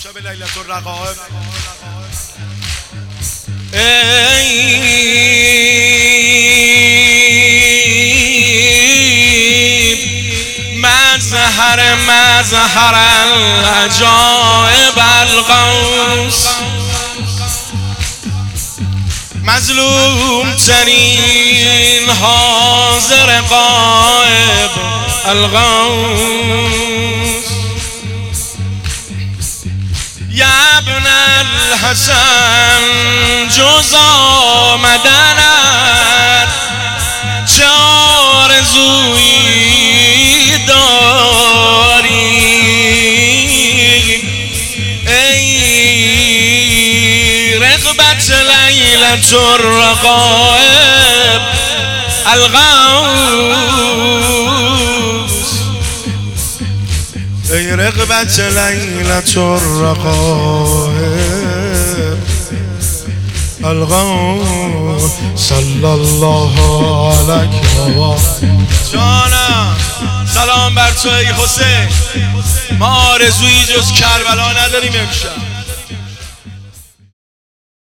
شب لیلة الرقائب. مظهر العجائب الغوث، مظلوم ترین حاضر غائب الغوث. یا ابن الحسن جز آمدنت چه آرزویی داری؟ ای رغبت لیلة الرقائب الغوث، ای رغبت لیلة الرقائب الغوث. صلی الله علیک و جانم سلام بر تو ای حسین، ما آرزویی جز کربلا نداریم امشب.